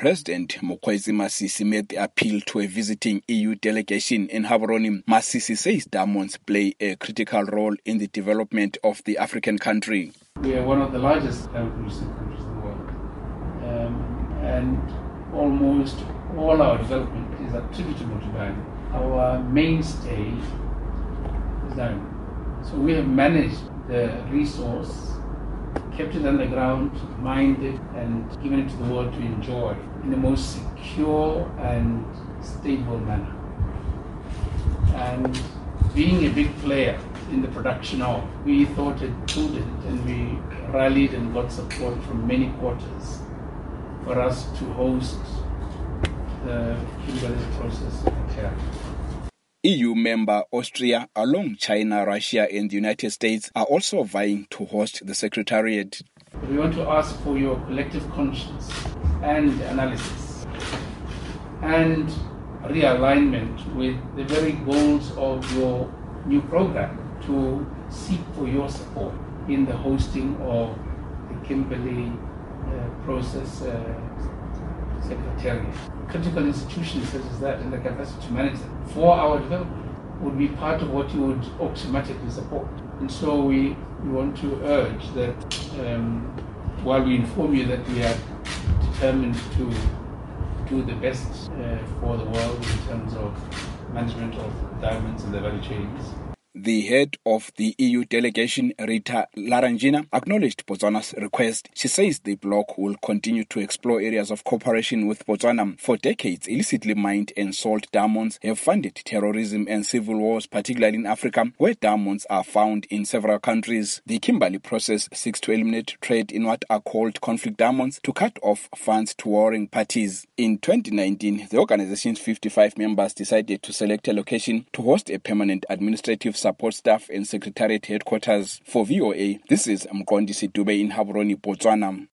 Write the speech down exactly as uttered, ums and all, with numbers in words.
President Mokgweetsi Masisi made the appeal to a visiting E U delegation in Gaborone. Masisi says diamonds play a critical role in the development of the African country. We are one of the largest diamond producing countries in the world, um, and almost all our development is attributable to diamond. Our mainstay is diamond. So we have managed the resource, kept it underground, mined it, and given it to the world to enjoy in the most secure and stable manner. And being a big player in the production of, we thought it prudent, and we rallied and got support from many quarters for us to host the Kimberley process here. E U member Austria, along China, Russia and the United States, are also vying to host the Secretariat. We want to ask for your collective conscience and analysis and realignment with the very goals of your new program to seek for your support in the hosting of the Kimberley uh, process uh, Secretariat. Critical institutions such as that and the capacity to manage them for our development would be part of what you would automatically support. And so we, we want to urge that um, while we inform you that we are determined to do the best uh, for the world in terms of management of diamonds and the value chains. The head of the E U delegation, Rita Larangina, acknowledged Botswana's request. She says the bloc will continue to explore areas of cooperation with Botswana. For decades, illicitly mined and sold diamonds have funded terrorism and civil wars, particularly in Africa, where diamonds are found in several countries. The Kimberley process seeks to eliminate trade in what are called conflict diamonds to cut off funds to warring parties. In twenty nineteen, the organization's fifty-five members decided to select a location to host a permanent administrative support staff and secretariat headquarters. For V O A, this is Mqondisi Dube in Gaborone, Botswana.